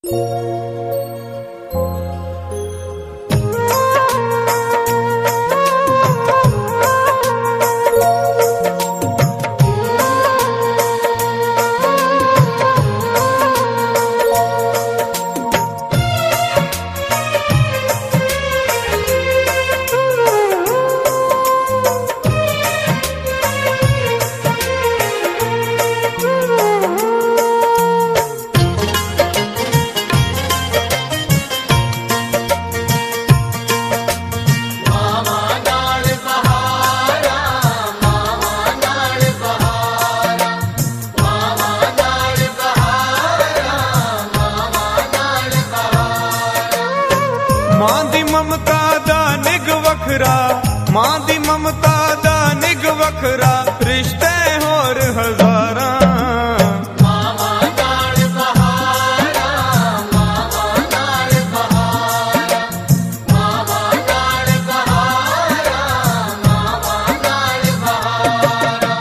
ਮਾਂ ਦੀ ਮਮਤਾ ਦਾ ਨਿੱਘ ਵੱਖਰਾ, ਮਾਂ ਦੀ ਮਮਤਾ ਦਾ ਨਿੱਘ ਵੱਖਰਾ, ਰਿਸ਼ਤੇ ਹੋਰ ਹਜ਼ਾਰਾਂ। ਮਾਵਾਂ ਨਾਲ ਬਹਾਰਾਂ, ਮਾਵਾਂ ਨਾਲ ਬਹਾਰਾਂ, ਮਾਵਾਂ ਨਾਲ ਬਹਾਰਾਂ, ਮਾਵਾਂ ਨਾਲ ਬਹਾਰਾਂ।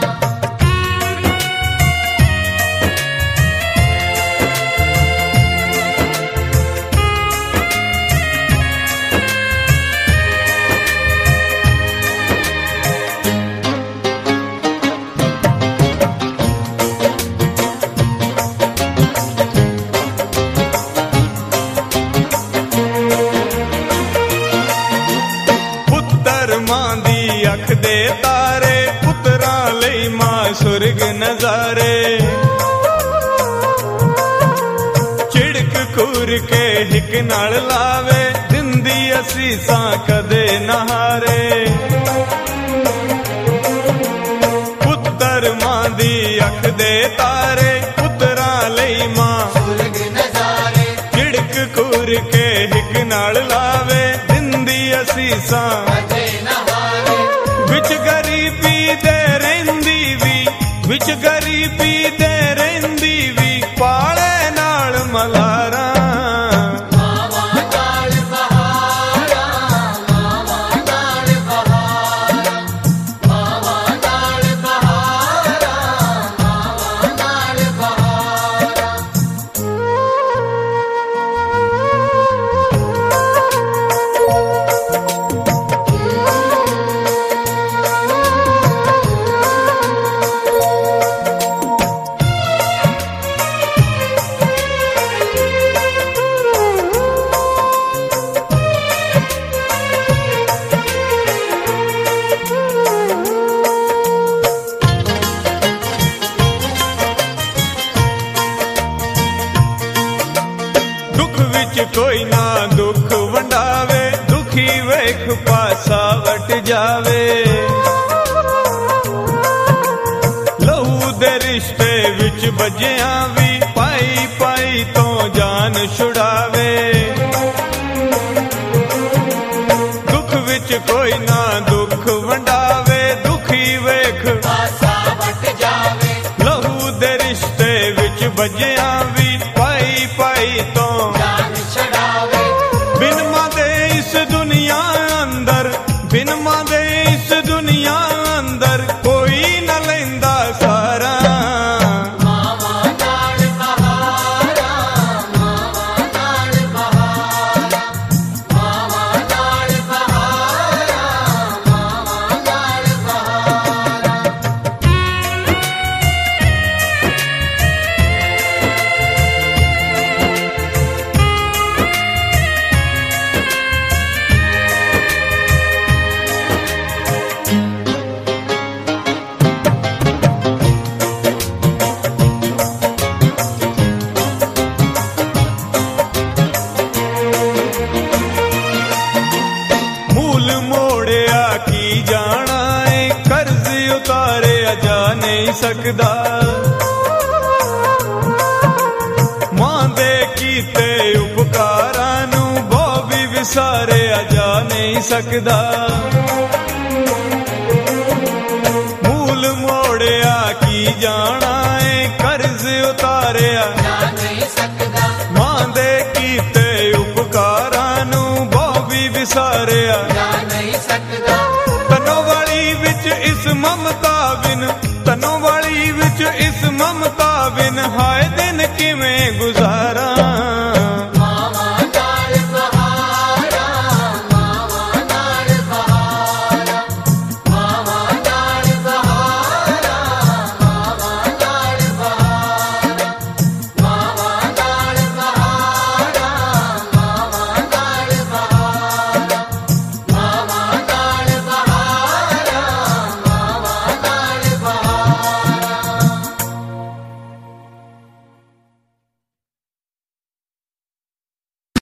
ਮਾਂ ਦੀ ਅੱਖ ਦੇ ਤਾਰੇ, ਪੁੱਤਰਾਂ ਲਈ ਮਾਂ ਸੁਰਗ ਨਜ਼ਾਰੇ। ਝਿੜਕ ਘੂਰ ਕੇ ਹਿੱਕ ਨਾਲ ਲਾਵੇ, ਦਿੰਦੀ ਅਸੀਸਾਂ ਕਦੇ ਨਾ ਹਾਰੇ। ਪੁੱਤਰ ਮਾਂ ਦੀ ਅੱਖ ਦੇ ਤਾਰੇ, ਪੁੱਤਰਾਂ ਲਈ ਮਾਂ ਸੁਰਗ ਨਜ਼ਾਰੇ। ਝਿੜਕ ਘੂਰ ਕੇ ਹਿੱਕ ਨਾਲ ਲਾਵੇ, ਦਿੰਦੀ ਅਸੀਸਾਂ ਵਿੱਚ ਗਰੀਬੀ ਦੇ ਰਹਿੰਦੀ ਵੀ, ਵਿੱਚ ਗਰੀਬੀ ਦੇ ਰਹਿੰਦੀ ਵੀ, ਪਾਲੇ ਨਾਲ ਮਲਾਰਾਂ। ਮਾਵਾਂ ਨਾਲ ਬਹਾਰਾਂ, ਮਾਵਾਂ ਨਾਲ ਬਹਾਰਾਂ, ਮਾਵਾਂ ਨਾਲ ਬਹਾਰਾਂ, ਮਾਵਾਂ ਨਾਲ ਬਹਾਰਾਂ। ਦੁੱਖ ਵਿੱਚ ਕੋਈ ਨਾ ਦੁੱਖ ਵੰਡਾਵੇ, ਦੁਖੀ ਵੇਖ ਪਾਸਾ ਵਟ ਜਾਵੇ। ਲਹੂ ਦੇ ਰਿਸ਼ਤੇ ਵਿੱਚ ਬੱਜਿਆਂ ਵੀ, ਪਾਈ ਪਾਈ ਤੋਂ ਜਾਨ ਛੁਡਾਵੇ। ਦੁੱਖ ਵਿੱਚ ਕੋਈ ਨਾ ਦੁੱਖ ਵੰਡਾਵੇ, ਦੁਖੀ ਵੇਖ ਪਾਸਾ ਵਟ ਜਾਵੇ। ਲਹੂ ਦੇ ਰਿਸ਼ਤੇ ਵਿੱਚ ਬੱਜਿਆਂ ਵੀ, ਪਾਈ ਪਾਈ ਤੋਂ ਜਾਨ ਛਡਾਵੇ। ਬਿਨ ਮਾਂ ਦੇ ਇਸ ਦੁਨੀਆ ਅੰਦਰ, ਬਿਨ ਮਾਂ ਦੇ ਇਸ ਦੁਨੀਆ ਅੰਦਰ, ਕੋਈ ਨਾ ਲੈਂਦਾ ਸਾਰਾ। ਮਾਵਾਂ ਨਾਲ ਬਹਾਰਾਂ, ਮਾਵਾਂ ਨਾਲ ਬਹਾਰਾਂ, ਮਾਵਾਂ ਨਾਲ ਬਹਾਰਾਂ, ਮਾਵਾਂ ਨਾਲ ਬਹਾਰਾਂ। ਮੂਲ ਮੋੜਿਆ ਕੀ ਜਾਣਾ ਏ, ਕਰਜ਼ ਉਤਾਰਿਆ ਜਾ ਨਹੀਂ ਸਕਦਾ। ਮਾਂ ਦੇ ਕੀਤੇ ਉਪਕਾਰਾਂ ਨੂੰ ਬਹੁ ਵੀ ਵਿਸਾਰਿਆ ਜਾ ਨਹੀਂ ਸਕਦਾ। ਮੂਲ ਮੋੜਿਆ ਕੀ ਜਾਣਾ ਏ, ਕਰਜ਼ ਉਤਾਰਿਆ ਜਾ ਨਹੀਂ ਸਕਦਾ। ਮਾਂ ਦੇ ਕੀਤੇ ਉਪਕਾਰਾਂ ਨੂੰ ਬਹੁ ਵੀ ਵਿਸਾਰਿਆ ਜਾ ਨਹੀਂ ਸਕਦਾ। ਤਨੋਂ ਵਾਲੀ ਵਿੱਚ ਇਸ ਮਮਤਾ ਬਿਨ, ਤਨੋਂ ਵਾਲੀ ਵਿੱਚ ਇਸ ਮਮਤਾ ਬਿਨ, ਹਾਏ ਦੇ